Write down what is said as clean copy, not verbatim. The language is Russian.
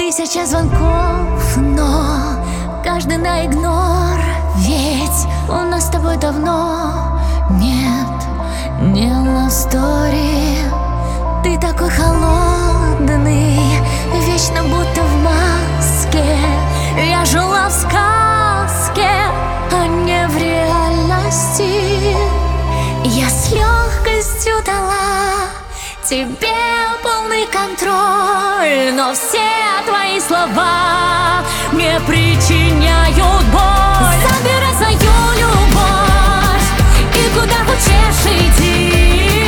1000 звонков, но каждый на игнор. Ведь у нас с тобой давно нет, не love story. Ты такой холодный, вечно будто в маске. Я жила в сказке, а не в реальности. Я с легкостью дала тебе полный контроль, но все твои слова мне причиняют боль.